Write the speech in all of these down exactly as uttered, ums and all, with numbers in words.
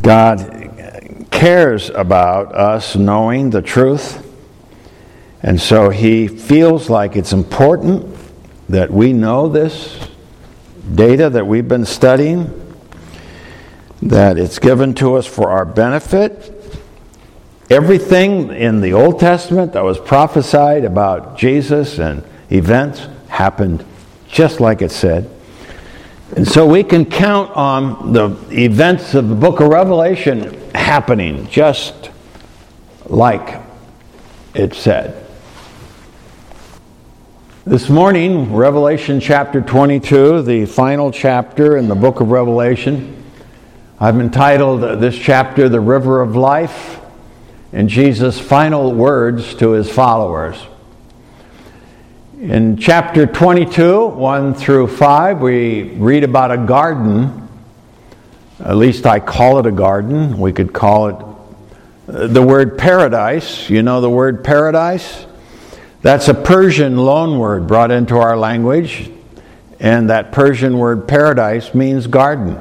God cares about us knowing the truth, and so He feels like it's important that we know this data that we've been studying, that it's given to us for our benefit. Everything in the Old Testament that was prophesied about Jesus and events happened just like it said. And so we can count on the events of the book of Revelation happening just like it said. This morning, Revelation chapter twenty-two, the final chapter in the book of Revelation. I've entitled this chapter, The River of Life, and Jesus' final words to His followers. In chapter twenty-two, one through five, we read about a garden. At least I call it a garden. We could call it uh, the word paradise. You know the word paradise? That's a Persian loan word brought into our language. And that Persian word paradise means garden.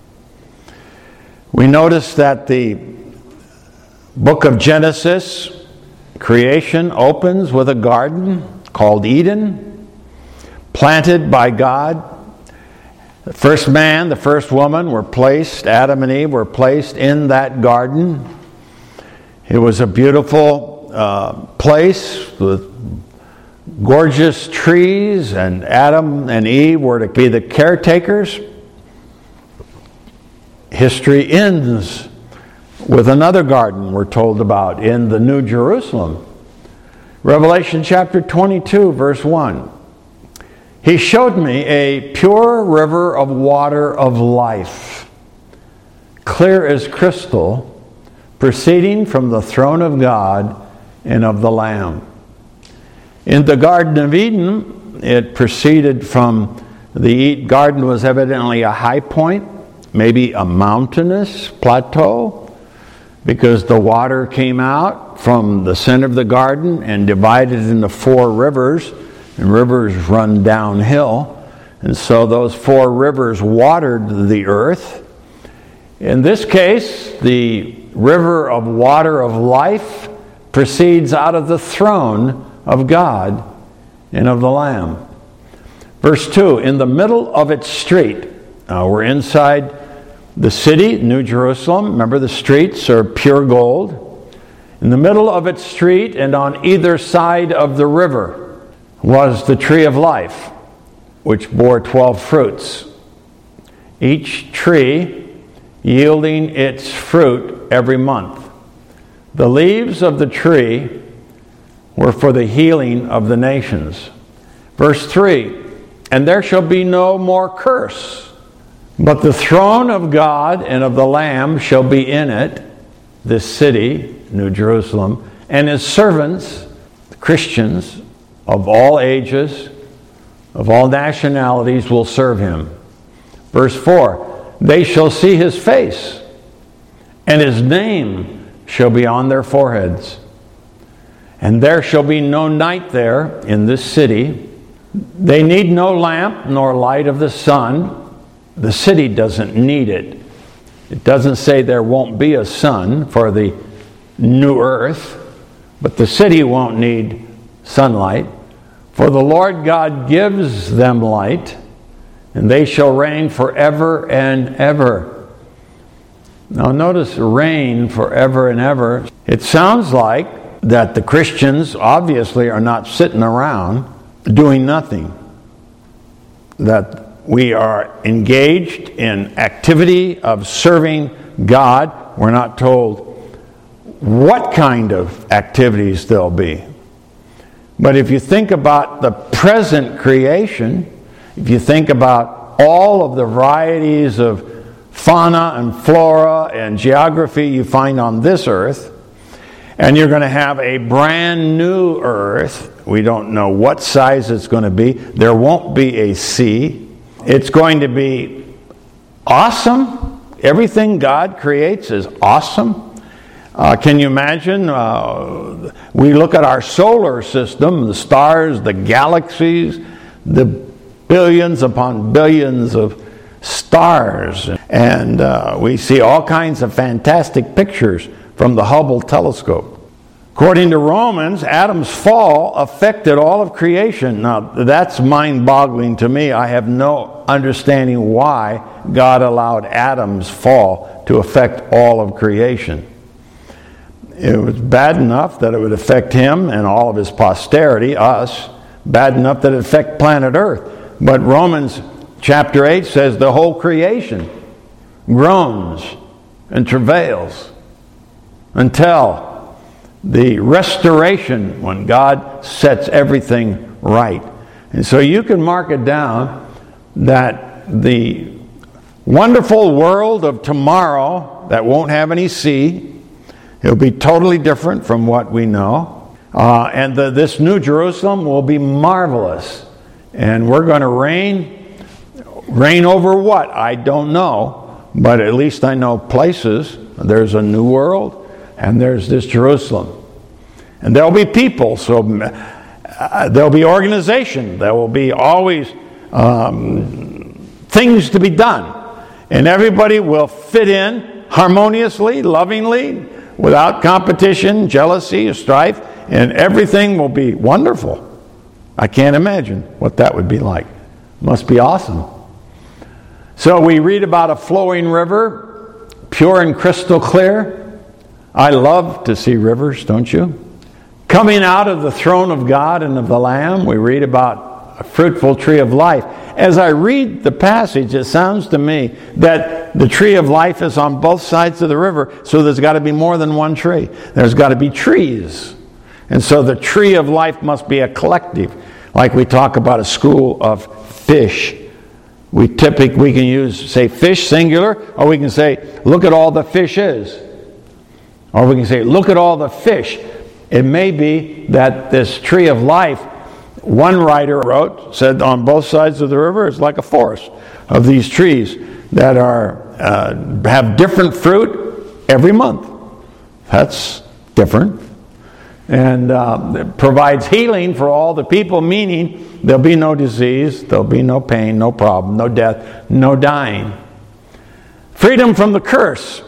We notice that the book of Genesis, creation, opens with a garden called Eden, planted by God. The first man, the first woman were placed, Adam and Eve were placed in that garden. It was a beautiful uh, place with gorgeous trees, and Adam and Eve were to be the caretakers. History ends with another garden we're told about in the New Jerusalem. Revelation chapter twenty-two, verse one. He showed me a pure river of water of life, clear as crystal, proceeding from the throne of God and of the Lamb. In the Garden of Eden, it proceeded from the garden was evidently a high point, maybe a mountainous plateau, because the water came out from the center of the garden and divided into four rivers, and rivers run downhill. And so those four rivers watered the earth. In this case, the river of water of life proceeds out of the throne of God and of the Lamb. Verse two, in the middle of its street, now we're inside the city, New Jerusalem. Remember, the streets are pure gold. In the middle of its street and on either side of the river was the tree of life, which bore twelve fruits, each tree yielding its fruit every month. The leaves of the tree were for the healing of the nations. Verse three, and there shall be no more curse, but the throne of God and of the Lamb shall be in it, this city, New Jerusalem, and His servants, Christians of all ages, of all nationalities, will serve Him. Verse four, they shall see His face, and His name shall be on their foreheads. And there shall be no night there in this city. They need no lamp nor light of the sun. The city doesn't need it. It doesn't say there won't be a sun for the new earth, but the city won't need sunlight. For the Lord God gives them light, and they shall reign forever and ever. Now notice reign forever and ever. It sounds like that the Christians obviously are not sitting around doing nothing. That we are engaged in activity of serving God. We're not told what kind of activities there'll be. But if you think about the present creation, if you think about all of the varieties of fauna and flora and geography you find on this earth, and you're going to have a brand new earth. We don't know what size it's going to be. There won't be a sea. It's going to be awesome. Everything God creates is awesome. Uh, can you imagine? Uh, we look at our solar system, the stars, the galaxies, the billions upon billions of stars, and uh, we see all kinds of fantastic pictures from the Hubble telescope. According to Romans, Adam's fall affected all of creation. Now, that's mind-boggling to me. I have no understanding why God allowed Adam's fall to affect all of creation. It was bad enough that it would affect him and all of his posterity, us. Bad enough that it would affect planet Earth. But Romans chapter eight says the whole creation groans and travails until the restoration when God sets everything right. And so you can mark it down that the wonderful world of tomorrow that won't have any sea, it'll be totally different from what we know. Uh, and the, this New Jerusalem will be marvelous. And we're going to reign. Reign over what? I don't know. But at least I know places. There's a new world. And there's this Jerusalem. And there'll be people, so uh, there'll be organization. There will be always um, things to be done. And everybody will fit in harmoniously, lovingly, without competition, jealousy, strife, and everything will be wonderful. I can't imagine what that would be like. Must be awesome. So we read about a flowing river, pure and crystal clear. I love to see rivers, don't you? Coming out of the throne of God and of the Lamb, we read about a fruitful tree of life. As I read the passage, it sounds to me that the tree of life is on both sides of the river, so there's got to be more than one tree. There's got to be trees. And so the tree of life must be a collective. Like we talk about a school of fish. We typically we can use, say, fish singular, or we can say, look at all the fishes. Or we can say, look at all the fish. It may be that this tree of life, one writer wrote, said on both sides of the river, it's like a forest of these trees that are uh, have different fruit every month. That's different. And uh, it provides healing for all the people, meaning there'll be no disease, there'll be no pain, no problem, no death, no dying. Freedom from the curse.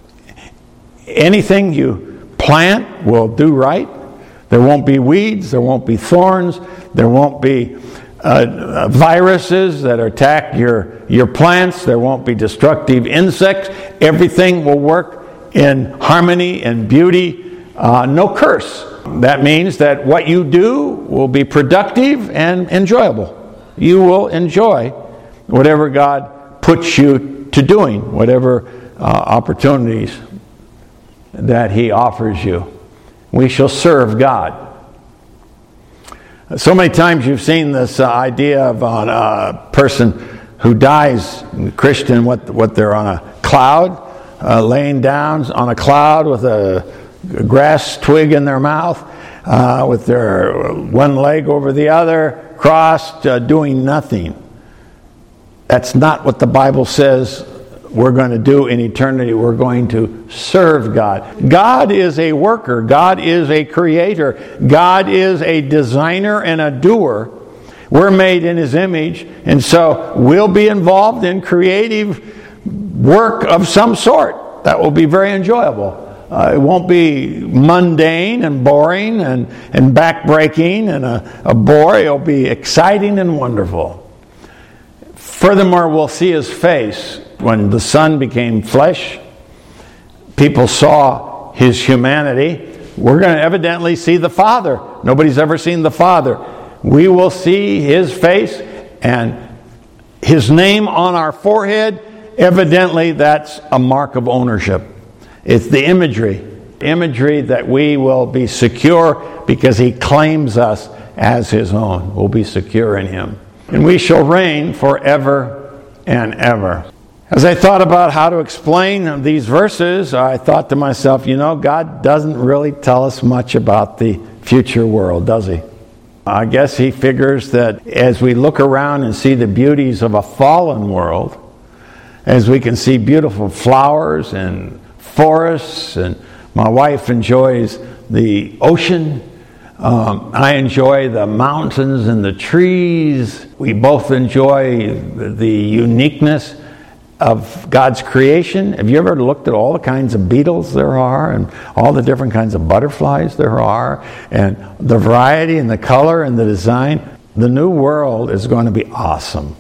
Anything you plant will do right. There won't be weeds, there won't be thorns, there won't be uh, viruses that attack your, your plants, there won't be destructive insects. Everything will work in harmony and beauty, uh, no curse. That means that what you do will be productive and enjoyable. You will enjoy whatever God puts you to doing, whatever uh, opportunities that He offers you. We shall serve God. So many times you've seen this uh, idea of on a person who dies, Christian, what what they're on a cloud, uh, laying down on a cloud with a grass twig in their mouth, uh, with their one leg over the other, crossed, uh, doing nothing. That's not what the Bible says we're going to do in eternity. We're going to serve God. God is a worker. God is a creator. God is a designer and a doer. We're made in His image, and so we'll be involved in creative work of some sort. That will be very enjoyable. Uh, it won't be mundane and boring and, and backbreaking and a, a bore. It'll be exciting and wonderful. Furthermore, we'll see His face. When the Son became flesh, people saw His humanity. We're going to evidently see the Father. Nobody's ever seen the Father. We will see His face and His name on our forehead. Evidently, that's a mark of ownership. It's the imagery. Imagery that we will be secure because He claims us as His own. We'll be secure in Him. And we shall reign forever and ever. As I thought about how to explain these verses, I thought to myself, you know, God doesn't really tell us much about the future world, does He? I guess He figures that as we look around and see the beauties of a fallen world, as we can see beautiful flowers and forests, and my wife enjoys the ocean, Um, I enjoy the mountains and the trees. We both enjoy the uniqueness of God's creation. Have you ever looked at all the kinds of beetles there are and all the different kinds of butterflies there are and the variety and the color and the design? The new world is going to be awesome.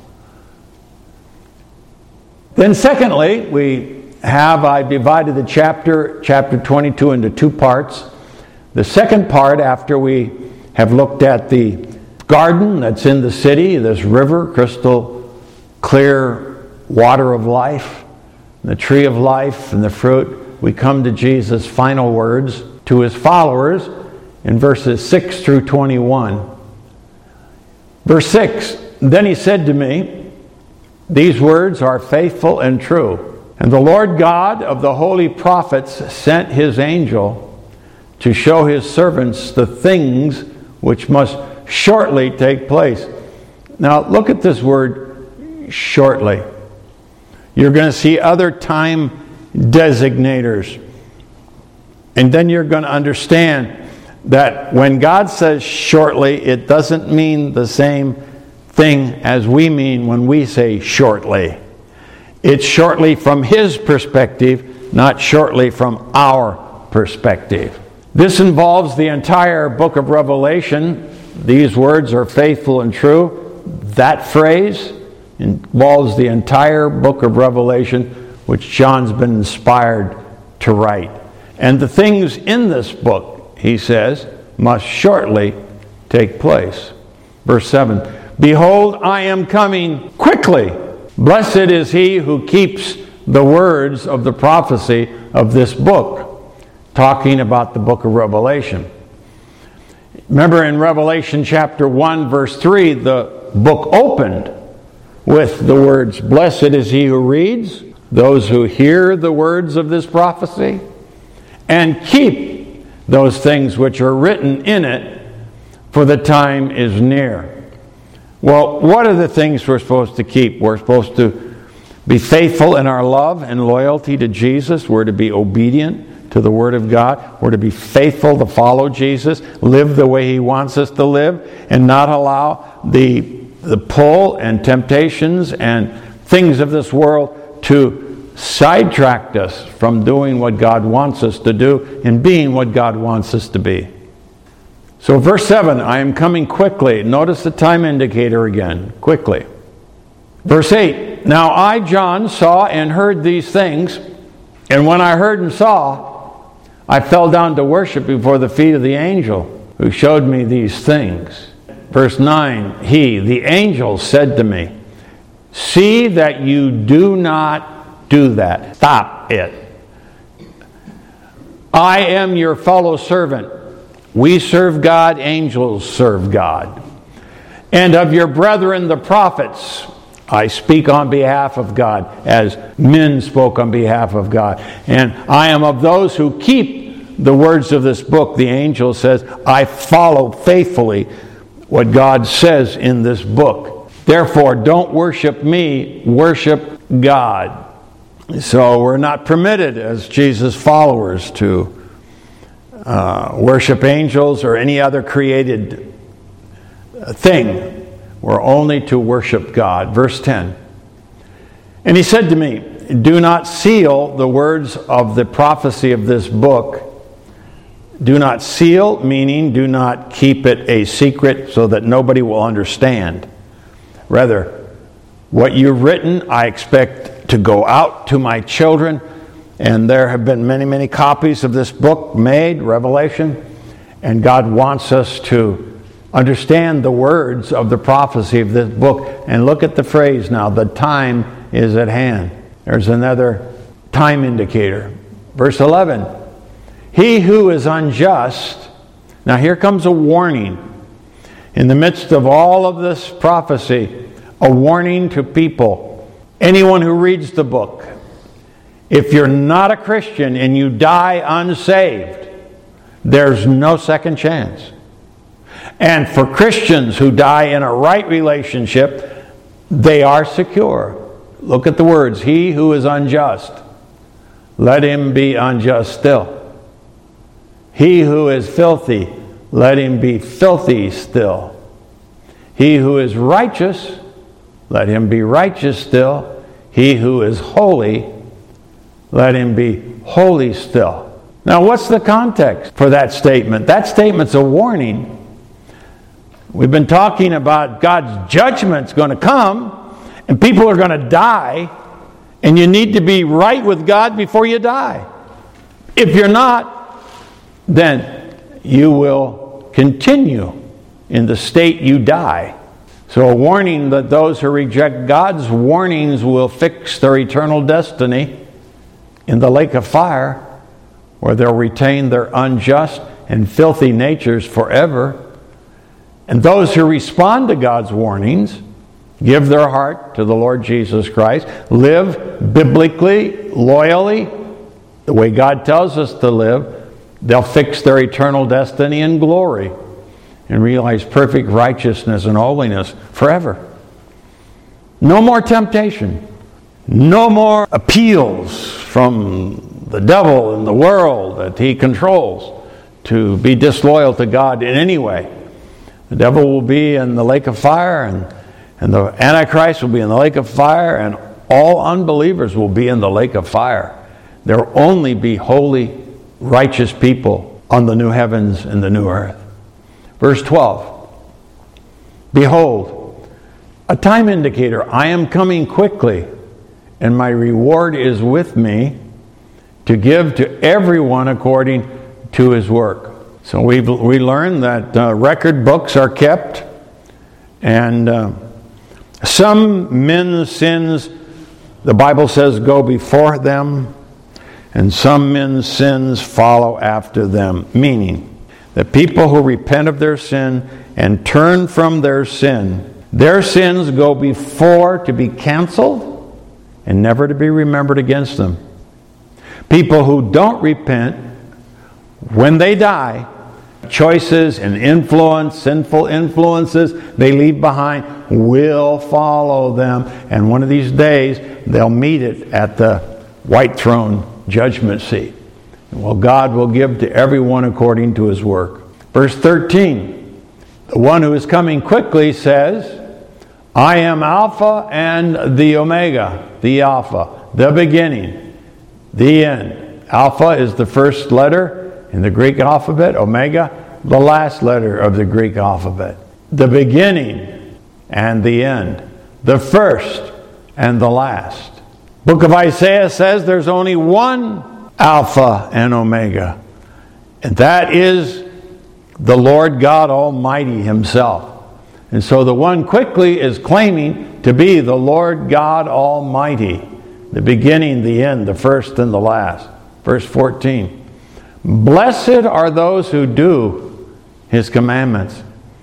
Then secondly, we have, I divided the chapter, chapter twenty-two into two parts. The second part, after we have looked at the garden that's in the city, this river, crystal clear water of life, the tree of life and the fruit, we come to Jesus' final words to his followers in verses six through twenty-one. Verse six, then he said to me, these words are faithful and true. And the Lord God of the holy prophets sent his angel to show his servants the things which must shortly take place. Now look at this word, shortly. You're going to see other time designators. And then you're going to understand that when God says shortly, it doesn't mean the same thing as we mean when we say shortly. It's shortly from his perspective, not shortly from our perspective. This involves the entire book of Revelation. These words are faithful and true. That phrase involves the entire book of Revelation, which John's been inspired to write. And the things in this book, he says, must shortly take place. Verse seven, behold, I am coming quickly. Blessed is he who keeps the words of the prophecy of this book. Talking about the book of Revelation. Remember in Revelation chapter one, verse three, the book opened with the words, blessed is he who reads, those who hear the words of this prophecy, and keep those things which are written in it, for the time is near. Well, what are the things we're supposed to keep? We're supposed to be faithful in our love and loyalty to Jesus. We're to be obedient to the Word of God. We're to be faithful to follow Jesus, live the way he wants us to live, and not allow the, the pull and temptations and things of this world to sidetrack us from doing what God wants us to do and being what God wants us to be. So verse seven, I am coming quickly. Notice the time indicator again, quickly. Verse eight, now I, John, saw and heard these things, and when I heard and saw, I fell down to worship before the feet of the angel who showed me these things. Verse nine, he, the angel, said to me, see that you do not do that. Stop it. I am your fellow servant. We serve God, angels serve God. And of your brethren the prophets, I speak on behalf of God, as men spoke on behalf of God. And I am of those who keep the words of this book. The angel says, I follow faithfully what God says in this book. Therefore, don't worship me, worship God. So we're not permitted as Jesus' followers to uh, worship angels or any other created thing. We're only to worship God. Verse ten. And he said to me, do not seal the words of the prophecy of this book. Do not seal, meaning do not keep it a secret so that nobody will understand. Rather, what you've written, I expect to go out to my children. And there have been many, many copies of this book made, Revelation. And God wants us to understand the words of the prophecy of this book. And look at the phrase now, the time is at hand. There's another time indicator. Verse eleven, he who is unjust, now here comes a warning. In the midst of all of this prophecy, a warning to people. Anyone who reads the book, if you're not a Christian and you die unsaved, there's no second chance. And for Christians who die in a right relationship, they are secure. Look at the words, he who is unjust, let him be unjust still. He who is filthy, let him be filthy still. He who is righteous, let him be righteous still. He who is holy, let him be holy still. Now, what's the context for that statement? That statement's a warning. We've been talking about God's judgment's going to come, and people are going to die, and you need to be right with God before you die. If you're not, then you will continue in the state you die. So a warning that those who reject God's warnings will fix their eternal destiny in the lake of fire, where they'll retain their unjust and filthy natures forever. And those who respond to God's warnings, give their heart to the Lord Jesus Christ, live biblically, loyally, the way God tells us to live, they'll fix their eternal destiny in glory and realize perfect righteousness and holiness forever. No more temptation. No more appeals from the devil and the world that he controls to be disloyal to God in any way. The devil will be in the lake of fire, and, and the Antichrist will be in the lake of fire, and all unbelievers will be in the lake of fire. There will only be holy, righteous people on the new heavens and the new earth. Verse twelve. Behold, a time indicator. I am coming quickly, and my reward is with me to give to everyone according to his work. So we we learn that uh, record books are kept, and uh, some men's sins, the Bible says, go before them, and some men's sins follow after them. Meaning that people who repent of their sin and turn from their sin, their sins go before to be canceled and never to be remembered against them. People who don't repent, when they die, choices and influence, sinful influences they leave behind will follow them. And one of these days, they'll meet it at the white throne judgment seat. Well, God will give to everyone according to his work. Verse thirteen, the one who is coming quickly says, I am Alpha and the Omega, the Alpha, the beginning, the end. Alpha is the first letter in the Greek alphabet, Omega, the last letter of the Greek alphabet. The beginning and the end, the first and the last. Book of Isaiah says there's only one Alpha and Omega, and that is the Lord God Almighty himself. And so the one quickly is claiming to be the Lord God Almighty, the beginning, the end, the first and the last. Verse fourteen, blessed are those who do his commandments,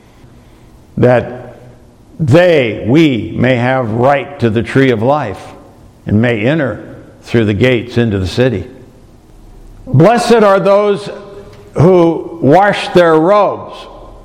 that they, we, may have right to the tree of life and may enter through the gates into the city. Blessed are those who wash their robes.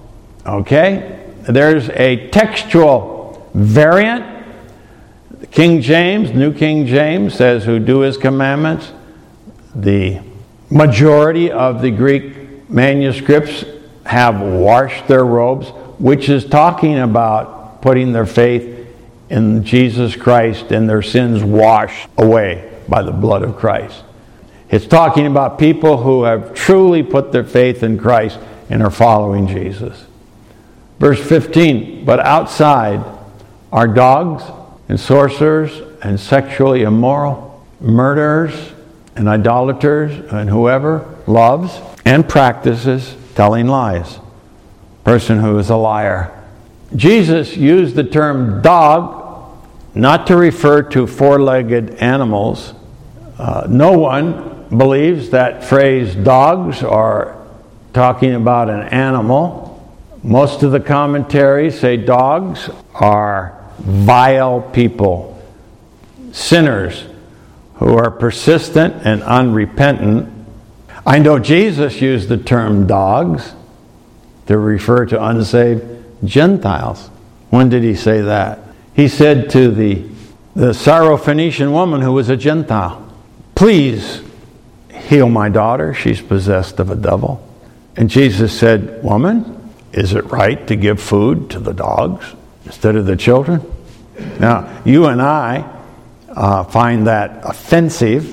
Okay? There's a textual variant. King James, New King James, says who do his commandments. The majority of the Greek manuscripts have washed their robes, which is talking about putting their faith in Jesus Christ and their sins washed away by the blood of Christ. It's talking about people who have truly put their faith in Christ and are following Jesus. Verse fifteen, but outside are dogs and sorcerers and sexually immoral, murderers and idolaters and whoever loves and practices telling lies. Person who is a liar. Jesus used the term dog not to refer to four-legged animals. Uh, no one believes that phrase dogs are talking about an animal. Most of the commentaries say dogs are vile people, sinners who are persistent and unrepentant. I know Jesus used the term dogs to refer to unsaved Gentiles. When did he say that? He said to the, the Syrophoenician woman who was a Gentile, please heal my daughter, she's possessed of a devil. And Jesus said, "Woman, is it right to give food to the dogs instead of the children?" Now, you and I uh, find that offensive,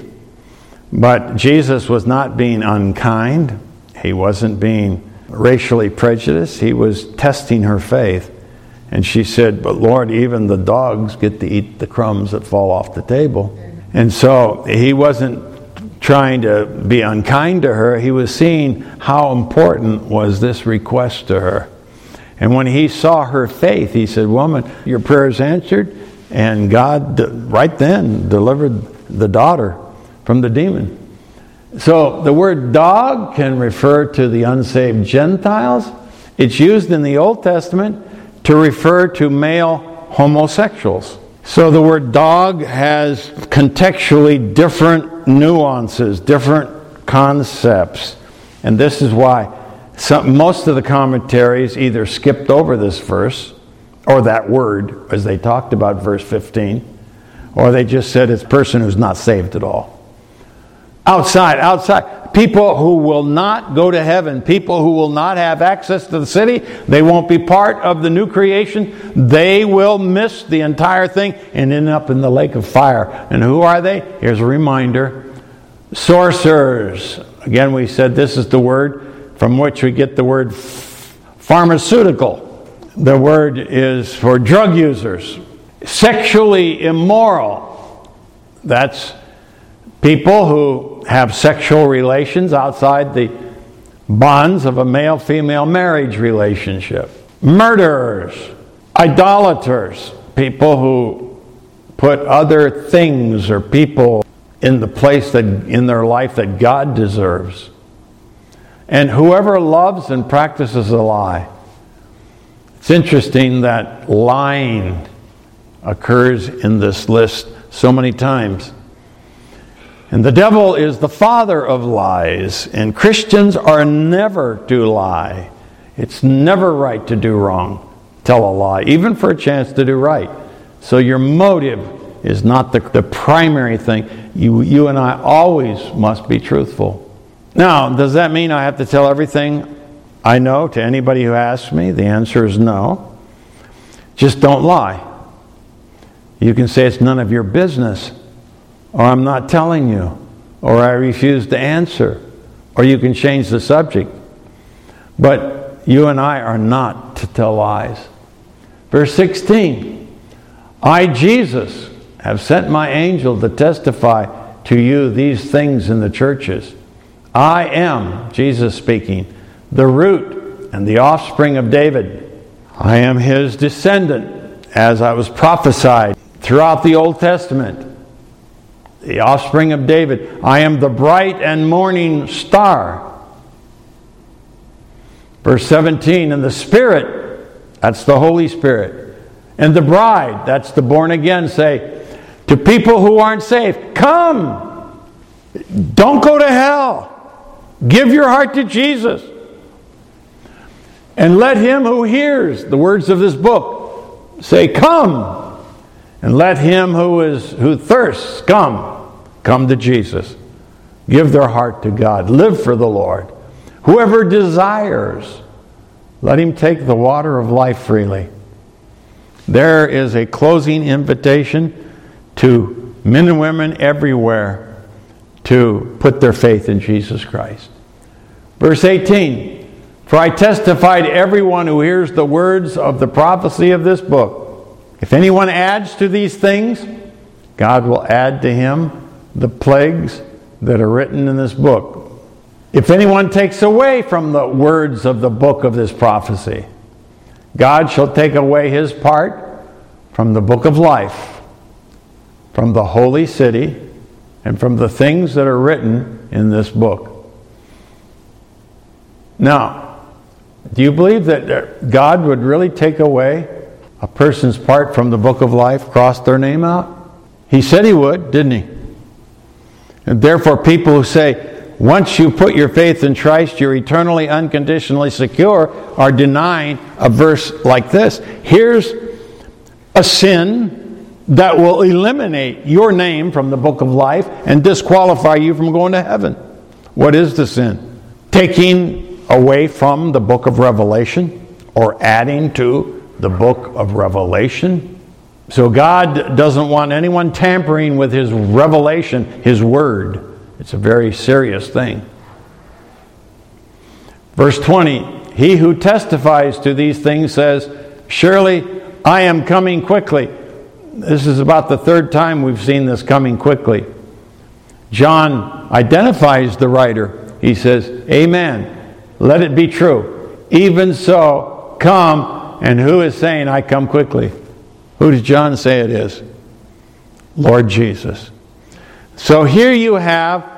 but Jesus was not being unkind. He wasn't being racially prejudiced. He was testing her faith. And she said, "But Lord, even the dogs get to eat the crumbs that fall off the table." And so he wasn't trying to be unkind to her. He was seeing how important was this request to her. And when he saw her faith, he said, "Woman, your prayer is answered." And God right then delivered the daughter from the demon. So the word dog can refer to the unsaved Gentiles. It's used in the Old Testament to refer to male homosexuals. So the word dog has contextually different nuances, different concepts. And this is why some, most of the commentaries either skipped over this verse, or that word, as they talked about verse fifteen, or they just said it's a person who's not saved at all. Outside, outside. People who will not go to heaven, people who will not have access to the city, they won't be part of the new creation. They will miss the entire thing and end up in the lake of fire. And who are they? Here's a reminder. Sorcerers. Again, we said this is the word from which we get the word pharmaceutical. The word is for drug users. Sexually immoral. That's people who have sexual relations outside the bonds of a male-female marriage relationship. Murderers, idolaters, people who put other things or people in the place that in their life that God deserves. And whoever loves and practices a lie. It's interesting that lying occurs in this list so many times. And the devil is the father of lies, and Christians are never to lie. It's never right to do wrong, tell a lie, even for a chance to do right. So your motive is not the, the primary thing. You, you and I always must be truthful. Now, does that mean I have to tell everything I know to anybody who asks me? The answer is no. Just don't lie. You can say it's none of your business, or I'm not telling you, or I refuse to answer, or you can change the subject. But you and I are not to tell lies. Verse sixteen, I, Jesus, have sent my angel to testify to you these things in the churches. I am, Jesus speaking, the root and the offspring of David. I am his descendant, as I was prophesied throughout the Old Testament. The offspring of David. I am the bright and morning star. Verse seventeen, and the Spirit, that's the Holy Spirit. And the bride, that's the born again, say to people who aren't saved, come! Don't go to hell. Give your heart to Jesus. And let him who hears the words of this book say, come! And let him who is who thirsts come. Come to Jesus. Give their heart to God. Live for the Lord. Whoever desires, let him take the water of life freely. There is a closing invitation to men and women everywhere to put their faith in Jesus Christ. Verse eighteen, for I testify to everyone who hears the words of the prophecy of this book. If anyone adds to these things, God will add to him the plagues that are written in this book. If anyone takes away from the words of the book of this prophecy, God shall take away his part from the book of life, from the holy city, and from the things that are written in this book. Now, do you believe that God would really take away a person's part from the book of life, cross their name out? He said he would, didn't he? And therefore, people who say, once you put your faith in Christ, you're eternally, unconditionally secure, are denying a verse like this. Here's a sin that will eliminate your name from the book of life and disqualify you from going to heaven. What is the sin? Taking away from the book of Revelation or adding to the book of Revelation. So God doesn't want anyone tampering with His revelation, His word. It's a very serious thing. Verse twenty, He who testifies to these things says, surely I am coming quickly. This is about the third time we've seen this coming quickly. John identifies the writer. He says, amen, let it be true. Even so, come. And who is saying, I come quickly? Who does John say it is? Lord Jesus. So here you have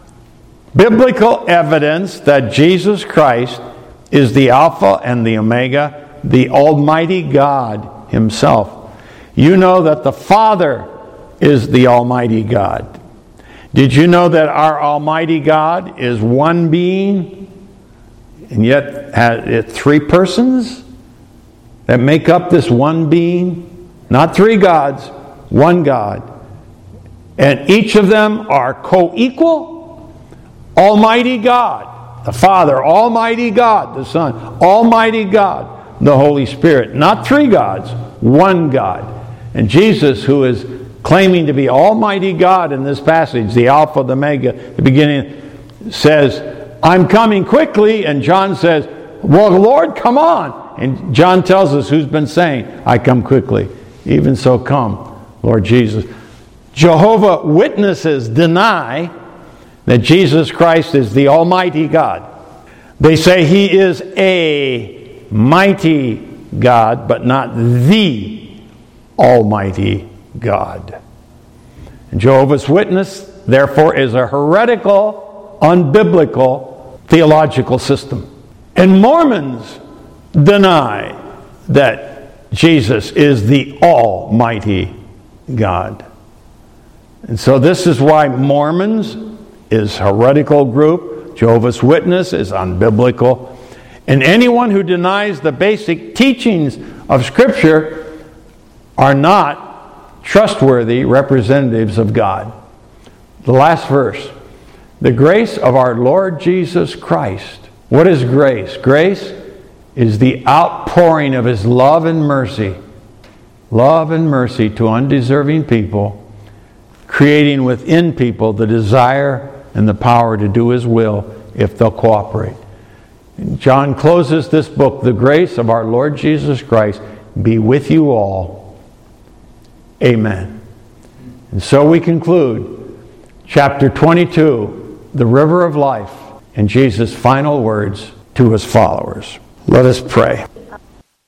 biblical evidence that Jesus Christ is the Alpha and the Omega, the Almighty God Himself. You know that the Father is the Almighty God. Did you know that our Almighty God is one being, and yet has three persons that make up this one being? Not three gods, one God. And each of them are co-equal. Almighty God, the Father, Almighty God, the Son, Almighty God, the Holy Spirit. Not three gods, one God. And Jesus, who is claiming to be Almighty God in this passage, the Alpha, the Omega, the beginning, says, I'm coming quickly. And John says, well, Lord, come on. And John tells us who's been saying, I come quickly. Even so, come, Lord Jesus. Jehovah Witnesses deny that Jesus Christ is the Almighty God. They say He is a mighty God, but not the Almighty God. And Jehovah's Witness, therefore, is a heretical, unbiblical theological system. And Mormons deny that Jesus is the Almighty God. And so this is why Mormons is a heretical group. Jehovah's Witness is unbiblical. And anyone who denies the basic teachings of Scripture are not trustworthy representatives of God. The last verse. The grace of our Lord Jesus Christ. What is grace? Grace is the outpouring of His love and mercy. Love and mercy to undeserving people, creating within people the desire and the power to do His will if they'll cooperate. And John closes this book, the grace of our Lord Jesus Christ be with you all. Amen. And so we conclude chapter twenty-two, the river of life, and Jesus' final words to His followers. Let us pray.